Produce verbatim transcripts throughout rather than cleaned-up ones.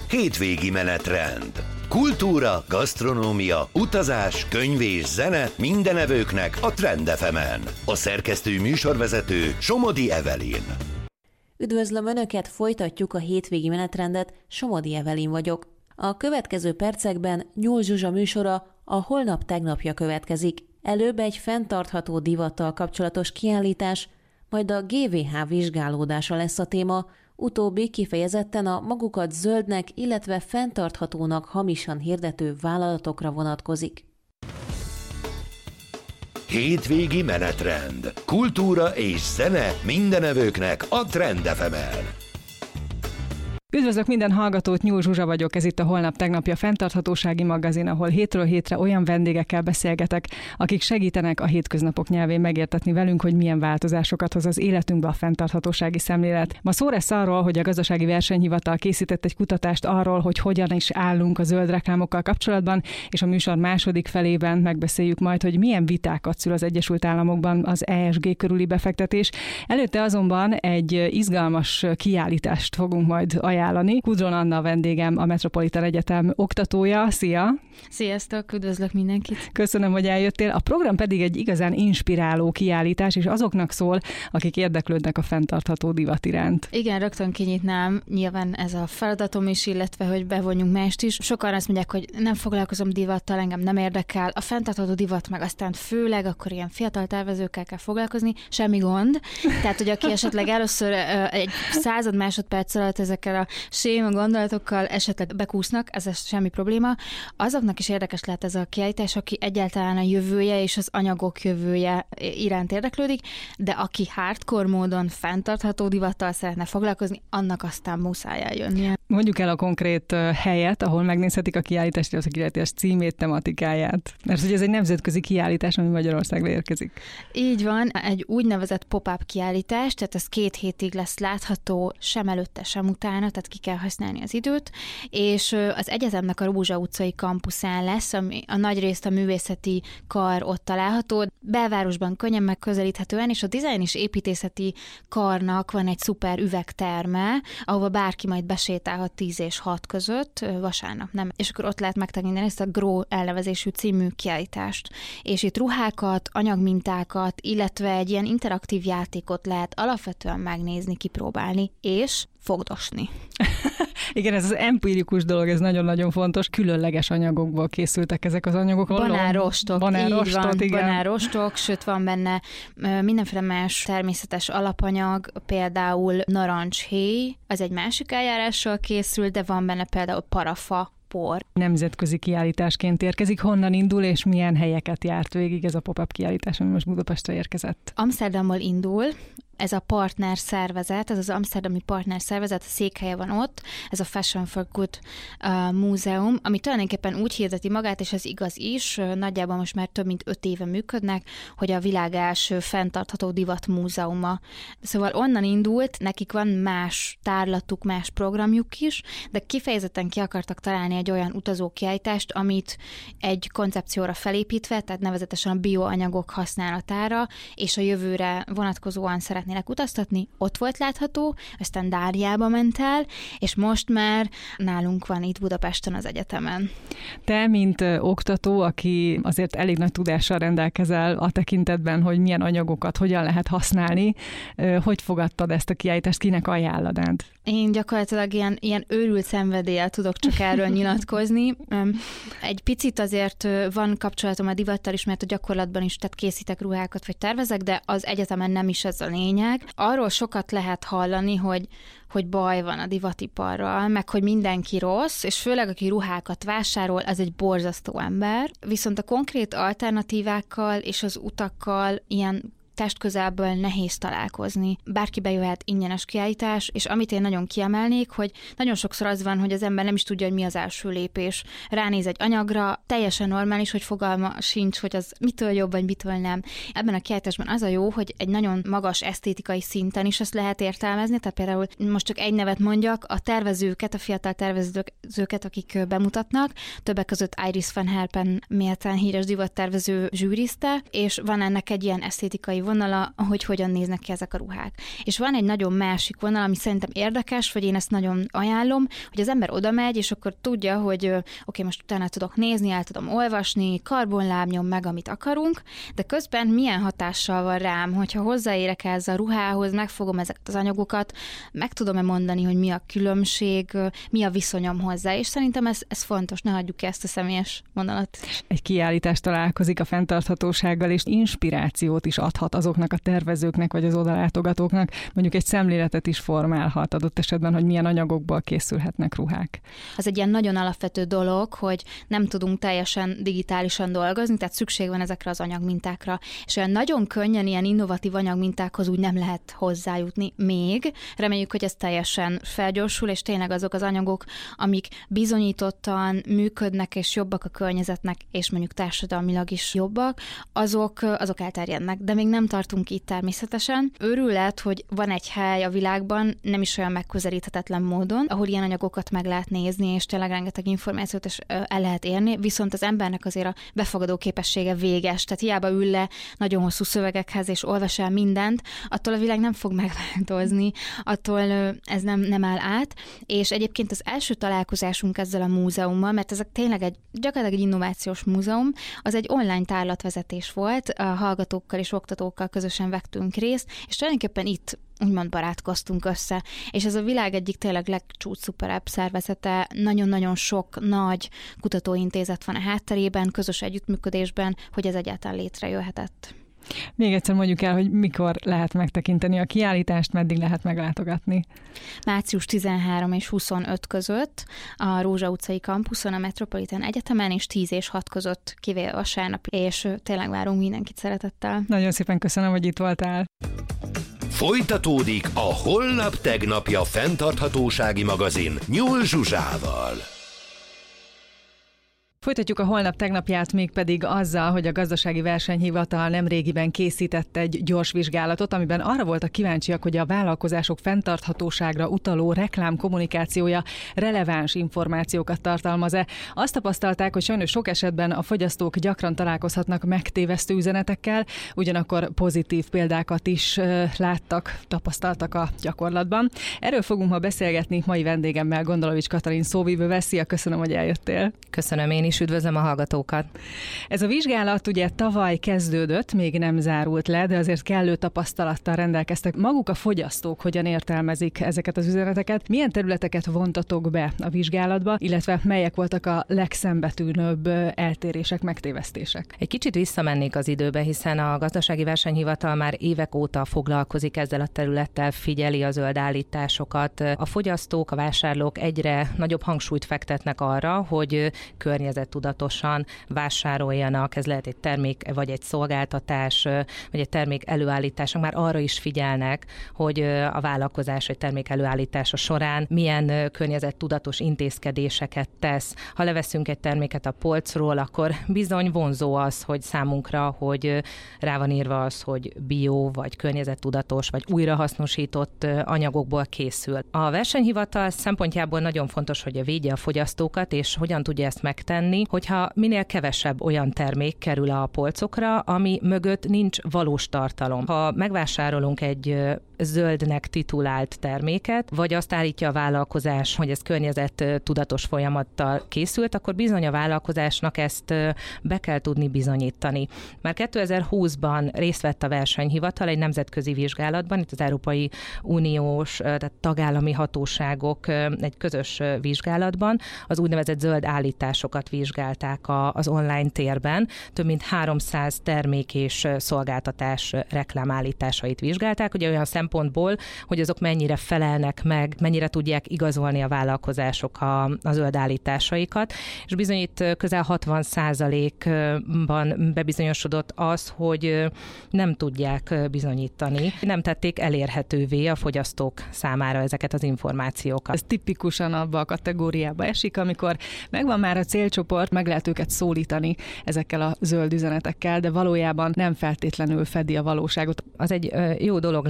hétvégi menetrend. Kultúra, gasztronómia, utazás, könyv és zene minden evőknek a Trend ef emen. A szerkesztő műsorvezető Somodi Evelyn. Üdvözlöm Önöket, folytatjuk a hétvégi menetrendet, Somodi Evelyn vagyok. A következő percekben Nyúl Zsuzsa műsora a Holnap tegnapja következik. Előbb egy fenntartható divattal kapcsolatos kiállítás, majd a gé vé há vizsgálódása lesz a téma, utóbbi kifejezetten a magukat zöldnek, illetve fenntarthatónak hamisan hirdető vállalatokra vonatkozik. Hétvégi menetrend. Kultúra és zene minden evőknek a Trend ef emen. Üdvözlök minden hallgatót, Nyúl Zsuzsa vagyok, ez itt a Holnap tegnapja fenntarthatósági magazin, ahol hétről hétre olyan vendégekkel beszélgetek, akik segítenek a hétköznapok nyelvén megértetni velünk, hogy milyen változásokat hoz az életünkbe a fenntarthatósági szemlélet. Ma szó lesz arról, hogy a Gazdasági Versenyhivatal készített egy kutatást arról, hogy hogyan is állunk a zöld reklámokkal kapcsolatban, és a műsor második felében megbeszéljük majd, hogy milyen vitákat szül az Egyesült Államokban az é es gé körüli befektetés. Előtte azonban egy izgalmas kiállítást fogunk majd ajánlani. Kudron Anna a vendégem, a Metropolitan Egyetem oktatója. Szia! Sziasztok, üdvözlök mindenkit! Köszönöm, hogy eljöttél. A program pedig egy igazán inspiráló kiállítás, és azoknak szól, akik érdeklődnek a fenntartható divat iránt. Igen, rögtön kinyitnám, nyilván ez a feladatom is, illetve, hogy bevonjunk mást is. Sokan azt mondják, hogy nem foglalkozom divattal, engem nem érdekel. A fenntartható divat meg aztán főleg akkor ilyen fiatal tervezőkkel kell foglalkozni, semmi gond. Tehát, hogy aki esetleg először egy század másodperc alatt ezekkel a séma gondolatokkal esetleg bekúsznak, ez, ez semmi probléma. Azoknak is érdekes lehet ez a kiállítás, aki egyáltalán a jövője és az anyagok jövője iránt érdeklődik, de aki hardcore módon fenntartható divattal szeretne foglalkozni, annak aztán muszáj eljönnie. Mondjuk el a konkrét helyet, ahol megnézhetik a kiállítást, az a kiállítás címét, tematikáját. Mert hogy ez egy nemzetközi kiállítás, ami Magyarországra érkezik. Így van, egy úgynevezett pop-up kiállítás, tehát ez két hétig lesz látható, sem előtte, sem utána, tehát ki kell használni az időt, és az egyetemnek a Rózsa utcai kampuszán lesz, ami a nagyrészt a művészeti kar ott található, belvárosban könnyen megközelíthetően, és a dizájn és építészeti karnak van egy szuper üvegterme, ahova bárki majd besétálhat tíz és hat között, vasárnap nem. És akkor ott lehet megtekinteni ezt a Grow elnevezésű című kiállítást. És itt ruhákat, anyagmintákat, illetve egy ilyen interaktív játékot lehet alapvetően megnézni, kipróbálni, és fogdosni. Igen, ez az empirikus dolog, ez nagyon-nagyon fontos. Különleges anyagokból készültek ezek az anyagok. Banánrostok, Banánrostok, így van, igen. banánrostok, sőt van benne mindenféle más természetes alapanyag, például narancshéj, az egy másik eljárással készül, de van benne például parafa, por. Nemzetközi kiállításként érkezik. Honnan indul, és milyen helyeket járt végig ez a pop-up kiállítás, ami most Budapestre érkezett? Amsterdamból indul. Ez a partner szervezet, ez az amszterdami partner szervezet, a székhelye van ott, ez a Fashion for Good uh, múzeum, ami tulajdonképpen úgy hirdeti magát, és ez igaz is, nagyjából most már több mint öt éve működnek, hogy a világ első fenntartható divat múzeuma. Szóval onnan indult, nekik van más tárlatuk, más programjuk is, de kifejezetten ki akartak találni egy olyan utazókiállítást, amit egy koncepcióra felépítve, tehát nevezetesen a bioanyagok használatára, és a jövőre vonatkozóan szeret utaztatni, ott volt látható, aztán Dáriába ment el, és most már nálunk van itt Budapesten az egyetemen. Te, mint oktató, aki azért elég nagy tudással rendelkezel a tekintetben, hogy milyen anyagokat hogyan lehet használni, hogy fogadtad ezt a kiállítást, kinek ajánlanád? Én gyakorlatilag ilyen, ilyen őrült szenvedéllyel tudok csak erről nyilatkozni. Egy picit azért van kapcsolatom a divattal is, mert a gyakorlatban is tehát készítek ruhákat, vagy tervezek, de az egyetemen nem is ez a lényeg. Arról sokat lehet hallani, hogy hogy baj van a divatiparral, meg hogy mindenki rossz, és főleg aki ruhákat vásárol, az egy borzasztó ember. Viszont a konkrét alternatívákkal és az utakkal ilyen testközelből nehéz találkozni. Bárki bejöhet, ingyenes kiállítás, és amit én nagyon kiemelnék, hogy nagyon sokszor az van, hogy az ember nem is tudja, hogy mi az első lépés. Ránéz egy anyagra, teljesen normális, hogy fogalma sincs, hogy az mitől jobb, vagy mitől nem. Ebben a kiállításban az a jó, hogy egy nagyon magas esztétikai szinten is ezt lehet értelmezni, tehát például most csak egy nevet mondjak, a tervezőket, a fiatal tervezőket, akik bemutatnak, többek között Iris van Herpen méltán híres divattervező zsűrizte, és van ennek egy ilyen esztétikai vonala, hogy hogyan néznek ki ezek a ruhák. És van egy nagyon másik vonal, ami szerintem érdekes, vagy én ezt nagyon ajánlom, hogy az ember oda megy, és akkor tudja, hogy oké, okay, most utána tudok nézni, el tudom olvasni, karbonlábnyom meg, amit akarunk, de közben milyen hatással van rám, hogyha hozzáérek ez a ruhához, megfogom ezeket az anyagokat, meg tudom-e mondani, hogy mi a különbség, mi a viszonyom hozzá, és szerintem ez, ez fontos, ne hagyjuk ki ezt a személyes vonalat. Egy kiállítás találkozik a fenntarthatósággal, és inspirációt is adhat azoknak a tervezőknek, vagy az odalátogatóknak, mondjuk egy szemléletet is formálhat adott esetben, hogy milyen anyagokból készülhetnek ruhák. Az egy ilyen nagyon alapvető dolog, hogy nem tudunk teljesen digitálisan dolgozni, tehát szükség van ezekre az anyagmintákra, és olyan nagyon könnyen ilyen innovatív anyagmintákhoz úgy nem lehet hozzájutni még. Reméljük, hogy ez teljesen felgyorsul, és tényleg azok az anyagok, amik bizonyítottan működnek, és jobbak a környezetnek, és mondjuk társadalmilag is jobbak, azok, azok elterjednek, de még nem tartunk itt természetesen. Őrület, hogy van egy hely a világban, nem is olyan megközelíthetetlen módon, ahol ilyen anyagokat meg lehet nézni, és tényleg rengeteg információt is el lehet érni, viszont az embernek azért a befogadó képessége véges, tehát hiába ül le nagyon hosszú szövegekhez, és olvas el mindent, attól a világ nem fog megváltozni, attól ez nem, nem áll át, és egyébként az első találkozásunk ezzel a múzeummal, mert ez tényleg egy, gyakorlatilag egy innovációs múzeum, az egy online tárlatvezetés volt, a hallgatókkal és oktatókkal közösen vettünk részt, és tulajdonképpen itt úgymond barátkoztunk össze, és ez a világ egyik tényleg legcsúcsszuperebb szervezete, nagyon-nagyon sok nagy kutatóintézet van a hátterében, közös együttműködésben, hogy ez egyáltalán létrejöhetett. Még egyszer mondjuk el, hogy mikor lehet megtekinteni a kiállítást, meddig lehet meglátogatni. március tizenharmadika és huszonötödike között a Rózsa utcai kampuszon, a Metropolitan Egyetemen, és tíz és hat között, kivéve vasárnap, és tényleg várunk mindenkit szeretettel. Nagyon szépen köszönöm, hogy itt voltál. Folytatódik a Holnap tegnapja fenntarthatósági magazin Nyúl Zsuzsával. Folytatjuk a holnap tegnapját mégpedig azzal, hogy a Gazdasági Versenyhivatal nemrégiben készített egy gyors vizsgálatot, amiben arra voltak kíváncsiak, hogy a vállalkozások fenntarthatóságra utaló reklámkommunikációja releváns információkat tartalmaz-e. Azt tapasztalták, hogy sajnos sok esetben a fogyasztók gyakran találkozhatnak megtévesztő üzenetekkel, ugyanakkor pozitív példákat is láttak, tapasztaltak a gyakorlatban. Erről fogunk ma beszélgetni mai vendégemmel, Gondolovics Katalin szóvivővel. Szia, köszönöm, hogy eljöttél. Köszönöm én is. Üdvözlöm a hallgatókat. Ez a vizsgálat ugye tavaly kezdődött, még nem zárult le, de azért kellő tapasztalattal rendelkeztek. Maguk a fogyasztók hogyan értelmezik ezeket az üzeneteket? Milyen területeket vontatok be a vizsgálatba, illetve melyek voltak a legszembetűnőbb eltérések, megtévesztések? Egy kicsit visszamennék az időbe, hiszen a Gazdasági Versenyhivatal már évek óta foglalkozik ezzel a területtel, figyeli a zöld állításokat. A fogyasztók, a vásárlók egyre nagyobb hangsúlyt fektetnek arra, hogy környezettudatosan vásároljanak, ez lehet egy termék, vagy egy szolgáltatás, vagy egy termék előállítása, már arra is figyelnek, hogy a vállalkozás egy termék előállítása során milyen környezettudatos intézkedéseket tesz. Ha leveszünk egy terméket a polcról, akkor bizony vonzó az, hogy számunkra, hogy rá van írva az, hogy bio, vagy környezettudatos, vagy újrahasznosított anyagokból készül. A versenyhivatal szempontjából nagyon fontos, hogy védje a fogyasztókat, és hogyan tudja ezt megtenni, hogyha minél kevesebb olyan termék kerül a polcokra, ami mögött nincs valós tartalom. Ha megvásárolunk egy zöldnek titulált terméket, vagy azt állítja a vállalkozás, hogy ez környezettudatos folyamattal készült, akkor bizony a vállalkozásnak ezt be kell tudni bizonyítani. Már kétezer-húszban részt vett a versenyhivatal egy nemzetközi vizsgálatban, itt az Európai Uniós, tehát tagállami hatóságok egy közös vizsgálatban az úgynevezett zöld állításokat vizsgálták az online térben. Több mint háromszáz termék és szolgáltatás reklámállításait vizsgálták, ugye olyan szempontból, hogy azok mennyire felelnek meg, mennyire tudják igazolni a vállalkozások a, a zöld állításaikat, és bizony itt közel hatvan százalékban bebizonyosodott az, hogy nem tudják bizonyítani. Nem tették elérhetővé a fogyasztók számára ezeket az információkat. Ez tipikusan abba a kategóriába esik, amikor megvan már a célcsoport, meg lehet őket szólítani ezekkel a zöld üzenetekkel, de valójában nem feltétlenül fedi a valóságot. Az egy jó dolog lenne,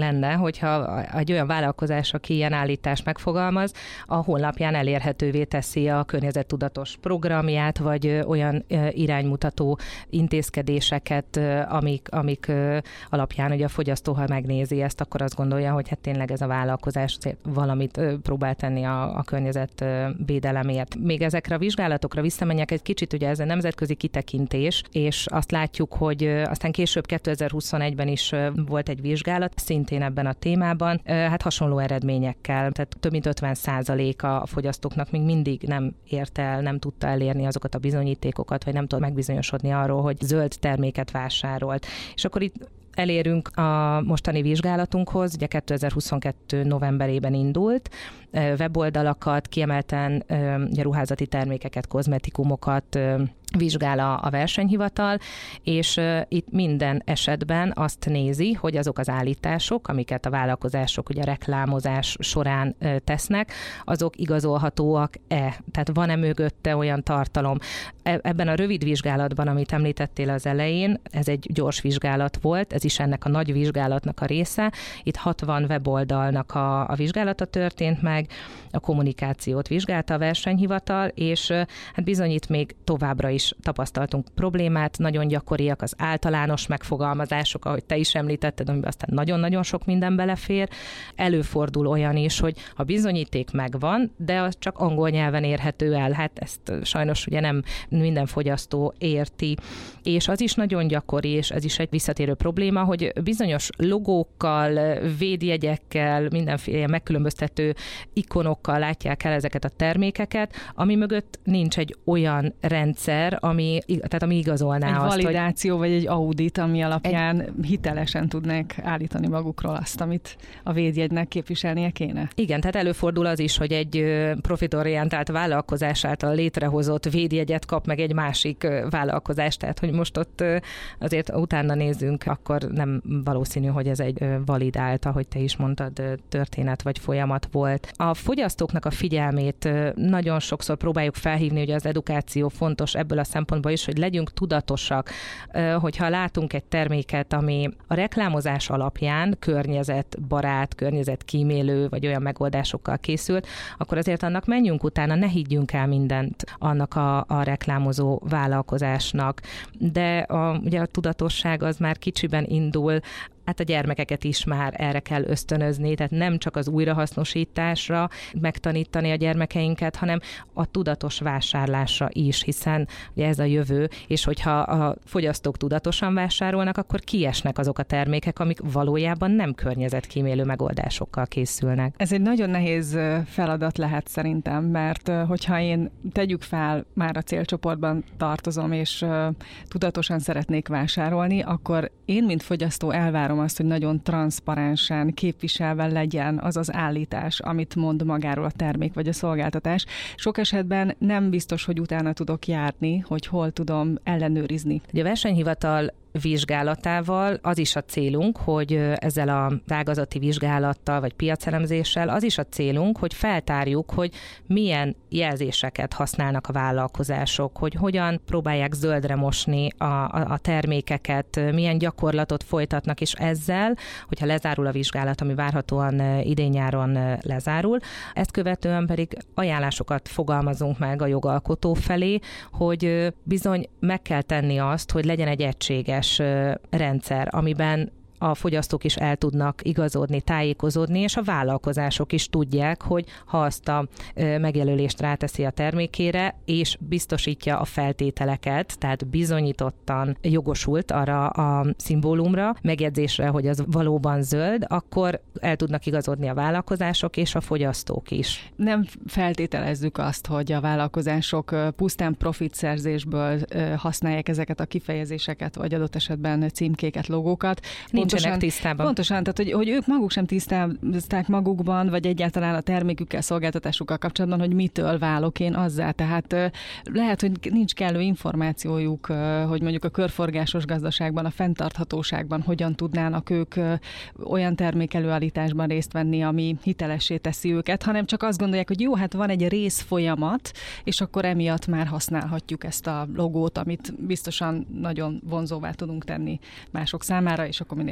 hogyha egy olyan vállalkozás, aki ilyen állítást megfogalmaz, a honlapján elérhetővé teszi a környezettudatos programját, vagy olyan iránymutató intézkedéseket, amik, amik alapján ugye a fogyasztó, ha megnézi ezt, akkor azt gondolja, hogy hát tényleg ez a vállalkozás valamit próbál tenni a, a környezetvédelemért. Még ezekre a vizsgálatokra visszamenjek egy kicsit, ugye ez a nemzetközi kitekintés, és azt látjuk, hogy aztán később kétezer-huszonegyben is volt egy vizsgálat, szintén ebben a témában, hát hasonló eredményekkel, tehát több mint ötven százaléka a fogyasztóknak még mindig nem ért el, nem tudta elérni azokat a bizonyítékokat, vagy nem tud megbizonyosodni arról, hogy zöld terméket vásárolt. És akkor itt elérünk a mostani vizsgálatunkhoz, ugye kétezer-huszonkettő novemberében indult, weboldalakat, kiemelten ugye, ruházati termékeket, kozmetikumokat vizsgál a, a versenyhivatal, és uh, itt minden esetben azt nézi, hogy azok az állítások, amiket a vállalkozások ugye reklámozás során uh, tesznek, azok igazolhatóak-e? Tehát van-e mögötte olyan tartalom? E- ebben a rövid vizsgálatban, amit említettél az elején, ez egy gyors vizsgálat volt, ez is ennek a nagy vizsgálatnak a része. Itt hatvan weboldalnak a, a vizsgálata történt meg, a kommunikációt vizsgálta a versenyhivatal, és uh, hát bizonyít még továbbra is tapasztaltunk problémát, nagyon gyakoriak az általános megfogalmazások, ahogy te is említetted, amiben aztán nagyon-nagyon sok minden belefér. Előfordul olyan is, hogy a bizonyíték megvan, de az csak angol nyelven érhető el. Hát ezt sajnos ugye nem minden fogyasztó érti. És az is nagyon gyakori, és ez is egy visszatérő probléma, hogy bizonyos logókkal, védjegyekkel, mindenféle megkülönböztető ikonokkal látják el ezeket a termékeket, ami mögött nincs egy olyan rendszer, ami, tehát ami igazolná egy azt, validáció, hogy... vagy egy audit, ami alapján egy... hitelesen tudnák állítani magukról azt, amit a védjegynek képviselnie kéne. Igen, tehát előfordul az is, hogy egy profitorientált vállalkozás által létrehozott védjegyet kap meg egy másik vállalkozás, tehát hogy most ott azért utána nézzünk, akkor nem valószínű, hogy ez egy validált, ahogy te is mondtad, történet vagy folyamat volt. A fogyasztóknak a figyelmét nagyon sokszor próbáljuk felhívni, hogy az edukáció fontos ebből a szempontból is, hogy legyünk tudatosak, hogyha látunk egy terméket, ami a reklámozás alapján környezetbarát, környezetkímélő, vagy olyan megoldásokkal készült, akkor azért annak menjünk utána, ne higgyünk el mindent annak a, a reklámozó vállalkozásnak. De a, ugye a tudatosság az már kicsiben indul, hát a gyermekeket is már erre kell ösztönözni, tehát nem csak az újrahasznosításra megtanítani a gyermekeinket, hanem a tudatos vásárlásra is, hiszen ugye ez a jövő, és hogyha a fogyasztók tudatosan vásárolnak, akkor kiesnek azok a termékek, amik valójában nem környezetkímélő megoldásokkal készülnek. Ez egy nagyon nehéz feladat lehet szerintem, mert hogyha én tegyük fel, már a célcsoportban tartozom, és tudatosan szeretnék vásárolni, akkor én, mint fogyasztó elvárom azt, hogy nagyon transzparensen képviselve legyen az az állítás, amit mond magáról a termék vagy a szolgáltatás. Sok esetben nem biztos, hogy utána tudok járni, hogy hol tudom ellenőrizni. Ugye a versenyhivatal vizsgálatával az is a célunk, hogy ezzel a ágazati vizsgálattal vagy piacelemzéssel az is a célunk, hogy feltárjuk, hogy milyen jelzéseket használnak a vállalkozások, hogy hogyan próbálják zöldre mosni a, a, a termékeket, milyen gyakorlatot folytatnak, és ezzel, hogyha lezárul a vizsgálat, ami várhatóan idén-nyáron lezárul, ezt követően pedig ajánlásokat fogalmazunk meg a jogalkotó felé, hogy bizony meg kell tenni azt, hogy legyen egy egységes rendszer, amiben a fogyasztók is el tudnak igazodni, tájékozódni, és a vállalkozások is tudják, hogy ha azt a megjelölést ráteszi a termékére, és biztosítja a feltételeket, tehát bizonyítottan jogosult arra a szimbólumra, megjegyzésre, hogy az valóban zöld, akkor el tudnak igazodni a vállalkozások és a fogyasztók is. Nem feltételezzük azt, hogy a vállalkozások pusztán profitszerzésből használják ezeket a kifejezéseket, vagy adott esetben címkéket, logókat. Nincsenek tisztában. Pontosan, tehát hogy, hogy ők maguk sem tisztázták magukban, vagy egyáltalán a termékükkel, szolgáltatásukkal kapcsolatban, hogy mitől válok én azzá. Tehát lehet, hogy nincs kellő információjuk, hogy mondjuk a körforgásos gazdaságban, a fenntarthatóságban hogyan tudnának ők olyan termékelőállításban részt venni, ami hitelessé teszi őket, hanem csak azt gondolják, hogy jó, hát van egy részfolyamat, és akkor emiatt már használhatjuk ezt a logót, amit biztosan nagyon vonzóvá tudunk tenni mások számára, és akkor minél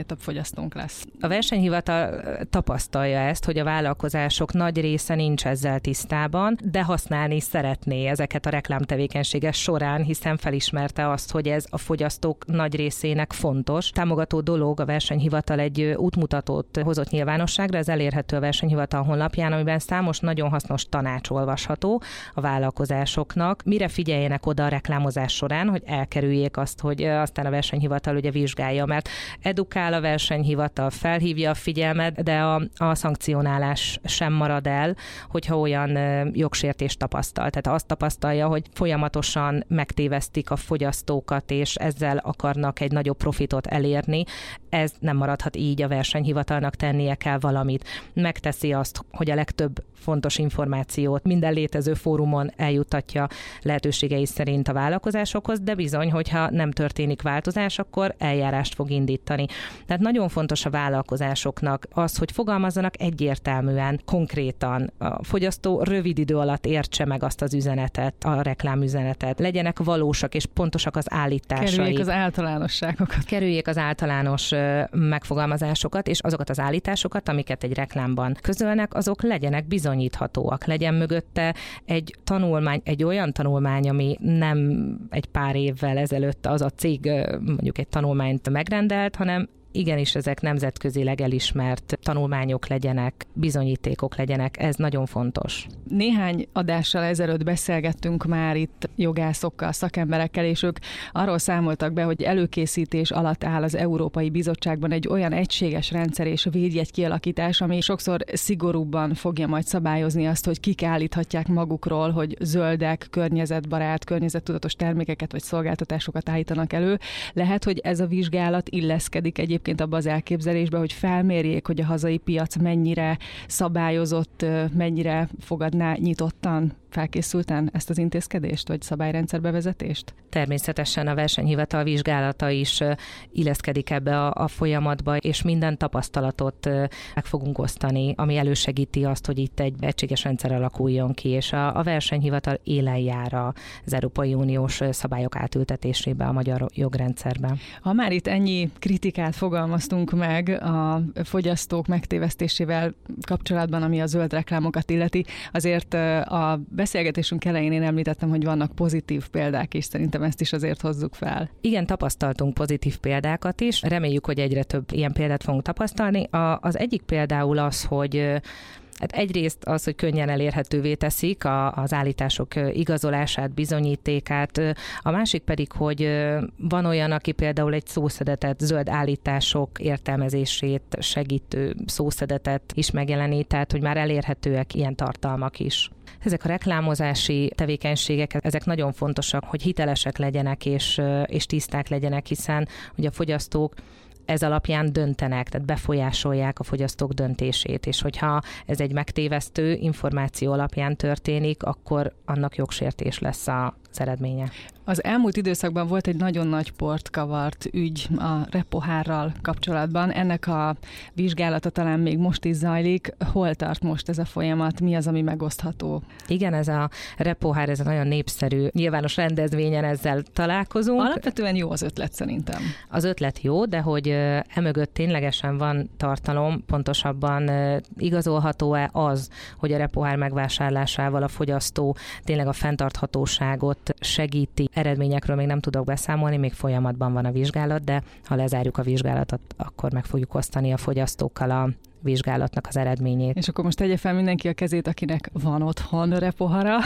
több fogyasztónk lesz. A versenyhivatal tapasztalja ezt, hogy a vállalkozások nagy része nincs ezzel tisztában, de használni szeretné ezeket a reklámtevékenységek során, hiszen felismerte azt, hogy ez a fogyasztók nagy részének fontos. Támogató dolog, a versenyhivatal egy útmutatót hozott nyilvánosságra, ez elérhető a versenyhivatal honlapján, amiben számos nagyon hasznos tanács olvasható a vállalkozásoknak. Mire figyeljenek oda a reklámozás során, hogy elkerüljék azt, hogy aztán a versenyhivatal ugye vizsgálja, mert edukál a versenyhivatal, felhívja a figyelmet, de a, a szankcionálás sem marad el, hogyha olyan jogsértést tapasztal. Tehát azt tapasztalja, hogy folyamatosan megtévesztik a fogyasztókat, és ezzel akarnak egy nagyobb profitot elérni. Ez nem maradhat így, a versenyhivatalnak tennie kell valamit. Megteszi azt, hogy a legtöbb fontos információt minden létező fórumon eljuttatja lehetőségei szerint a vállalkozásokhoz, de bizony, hogyha nem történik változás, akkor eljárást fog indítani. Tehát nagyon fontos a vállalkozásoknak az, hogy fogalmazzanak egyértelműen, konkrétan. A fogyasztó rövid idő alatt értse meg azt az üzenetet, a reklámüzenetet. Legyenek valósak és pontosak az állításai. Kerüljék az általánosságokat. Kerüljék az általános megfogalmazásokat, és azokat az állításokat, amiket egy reklámban közölnek, azok legyenek bizonyíthatóak. Legyen mögötte egy tanulmány, egy olyan tanulmány, ami nem egy pár évvel ezelőtt az a cég mondjuk egy tanulmányt megrendelt, hanem igenis ezek nemzetközileg elismert tanulmányok legyenek, bizonyítékok legyenek, ez nagyon fontos. Néhány adással ezelőtt beszélgettünk már itt jogászokkal, szakemberekkel, és ők arról számoltak be, hogy előkészítés alatt áll az Európai Bizottságban egy olyan egységes rendszer és védjegy kialakítás, ami sokszor szigorúbban fogja majd szabályozni azt, hogy kik állíthatják magukról, hogy zöldek, környezetbarát, környezettudatos termékeket vagy szolgáltatásokat állítanak elő. Lehet, hogy ez a vizsgálat illeszkedik egyébként abba az elképzelésbe, hogy felmérjék, hogy a hazai piac mennyire szabályozott, mennyire fogadná nyitottan, felkészülten ezt az intézkedést, vagy szabályrendszerbevezetést? Természetesen a versenyhivatal vizsgálata is illeszkedik ebbe a, a folyamatba, és minden tapasztalatot meg fogunk osztani, ami elősegíti azt, hogy itt egy egységes rendszer alakuljon ki, és a, a versenyhivatal élen jár az Európai Uniós szabályok átültetésébe a magyar jogrendszerben. Ha már itt ennyi kritikát fogalmaztunk meg a fogyasztók megtévesztésével kapcsolatban, ami a zöld reklámokat illeti, azért a beszélgetésünk elején én említettem, hogy vannak pozitív példák, és szerintem ezt is azért hozzuk fel. Igen, tapasztaltunk pozitív példákat is. Reméljük, hogy egyre több ilyen példát fogunk tapasztalni. A, az egyik például az, hogy hát egyrészt az, hogy könnyen elérhetővé teszik a, az állítások igazolását, bizonyítékát, a másik pedig, hogy van olyan, aki például egy szószedetet, zöld állítások értelmezését segítő szószedetet is megjelenít, tehát hogy már elérhetőek ilyen tartalmak is. Ezek a reklámozási tevékenységek, ezek nagyon fontosak, hogy hitelesek legyenek és, és tiszták legyenek, hiszen ugye a fogyasztók ez alapján döntenek, tehát befolyásolják a fogyasztók döntését, és hogyha ez egy megtévesztő információ alapján történik, akkor annak jogsértés lesz az eredménye. Az elmúlt időszakban volt egy nagyon nagy port kavart ügy a repohárral kapcsolatban. Ennek a vizsgálata talán még most is zajlik. Hol tart most ez a folyamat? Mi az, ami megosztható? Igen, ez a repohár, ez a nagyon népszerű nyilvános rendezvényen ezzel találkozunk. Alapvetően jó az ötlet szerintem. Az ötlet jó, de hogy emögött ténylegesen van tartalom, pontosabban igazolható-e az, hogy a repohár megvásárlásával a fogyasztó tényleg a fenntarthatóságot segíti. Eredményekről még nem tudok beszámolni, még folyamatban van a vizsgálat, de ha lezárjuk a vizsgálatot, akkor meg fogjuk osztani a fogyasztókkal a vizsgálatnak az eredményét. És akkor most tegye fel mindenki a kezét, akinek van otthon repohara.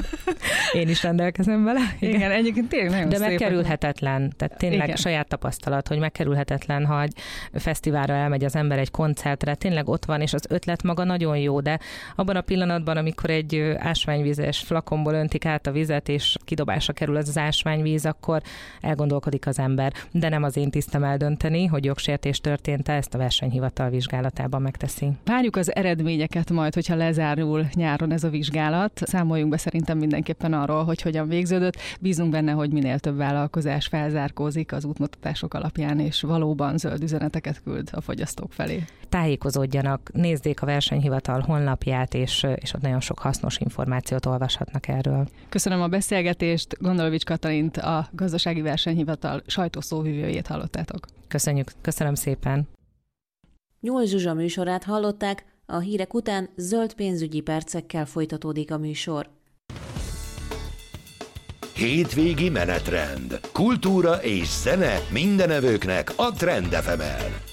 Én is rendelkezem vele. Igen, Igen egyébként tényleg nagyon De szép. megkerülhetetlen, tehát tényleg Igen. saját tapasztalat, hogy megkerülhetetlen, ha egy fesztiválra elmegy az ember, egy koncertre, tényleg ott van, és az ötlet maga nagyon jó, de abban a pillanatban, amikor egy ásványvízes flakonból öntik át a vizet, és kidobásra kerül az az ásványvíz, akkor elgondolkodik az ember. De nem az én tisztem eldönteni, hogy jogsértés történt-e, ezt a versenyhivatal vizsgálatában megteszi. Várjuk az eredményeket majd, hogyha lezárul nyáron ez a vizsgálat. Számoljunk be szerintem mindenképpen arról, hogy hogyan végződött. Bízunk benne, hogy minél több vállalkozás felzárkózik az útmutatások alapján, és valóban zöld üzeneteket küld a fogyasztók felé. Tájékozódjanak, nézzék a versenyhivatal honlapját, és, és ott nagyon sok hasznos információt olvashatnak erről. Köszönöm a beszélgetést. Gondolovics Katalint, a Gazdasági Versenyhivatal sajtószóvivőjét hallottátok. Köszönjük, köszönöm szépen. Nyúl Zsuzsa műsorát hallották, a hírek után zöld pénzügyi percekkel folytatódik a műsor. Hétvégi menetrend. Kultúra és zene mindenevőknek a Trend ef emen.